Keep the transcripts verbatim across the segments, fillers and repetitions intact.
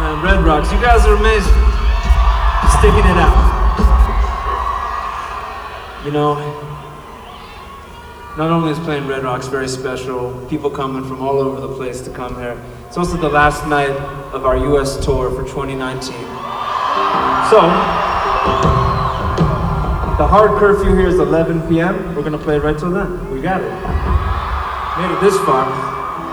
man. Red Rocks, you guys are amazing. Sticking it out. You know, not only is playing Red Rocks very special, people coming from all over the place to come here, it's also the last night of our U S tour for twenty nineteen. So, the hard curfew here is eleven p m We're gonna play right till then. We got it. Made it this far.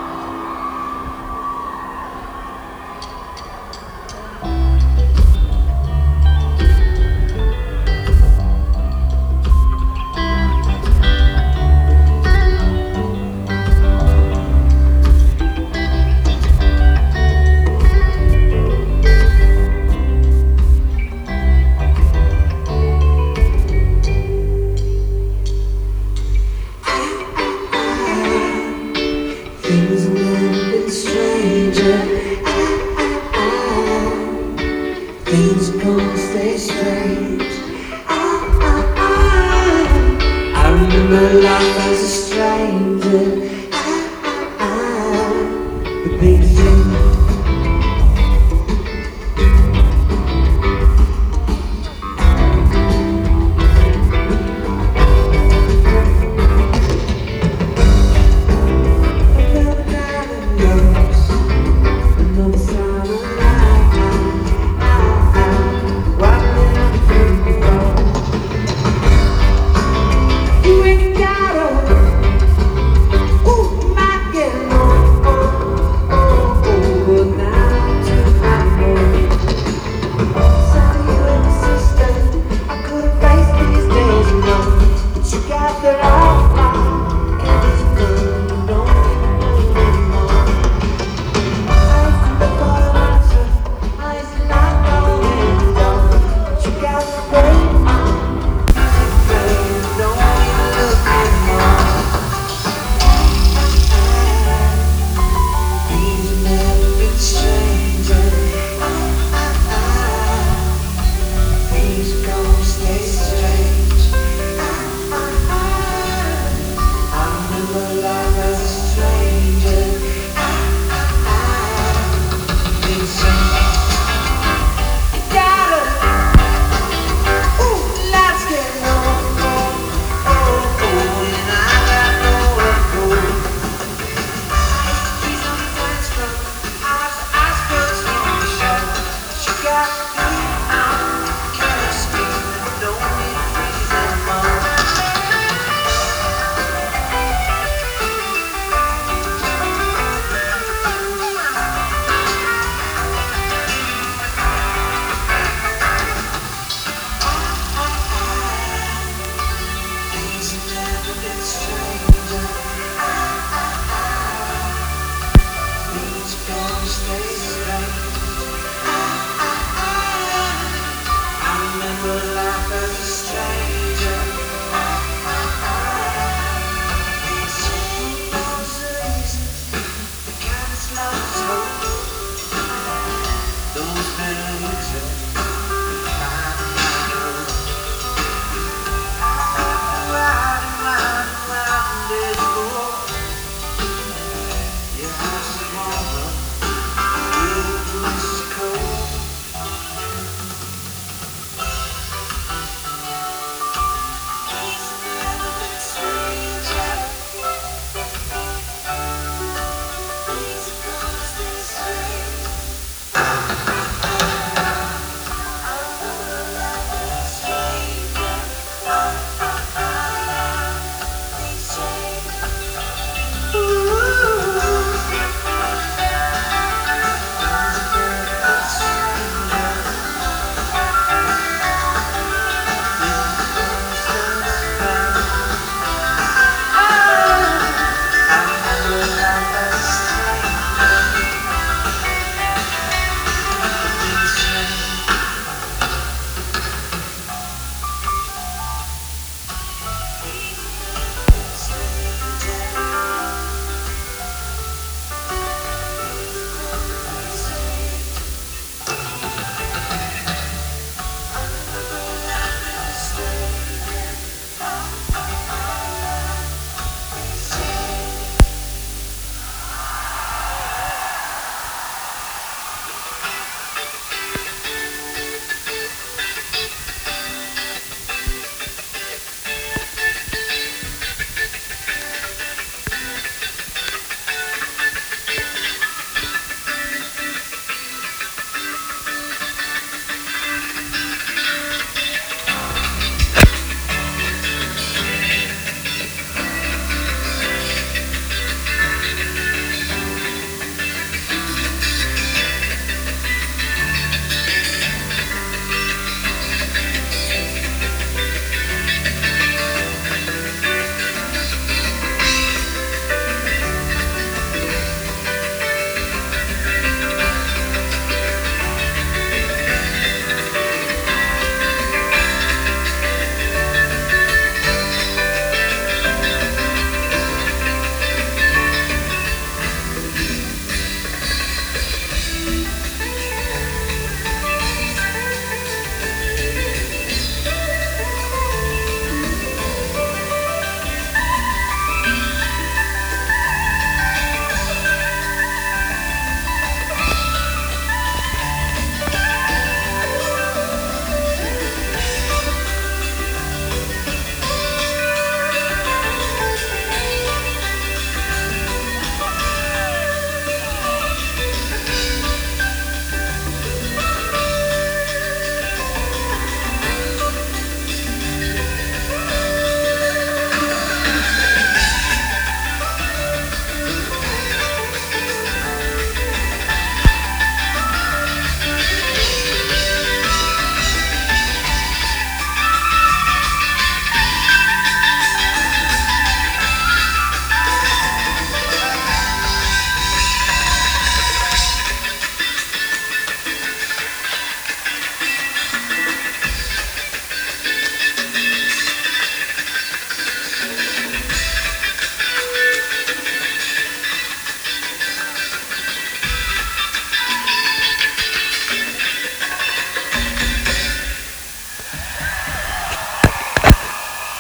Things have never been stranger. Ah, ah, ah. Things are gonna stay strange. Ah, ah, ah. I remember life as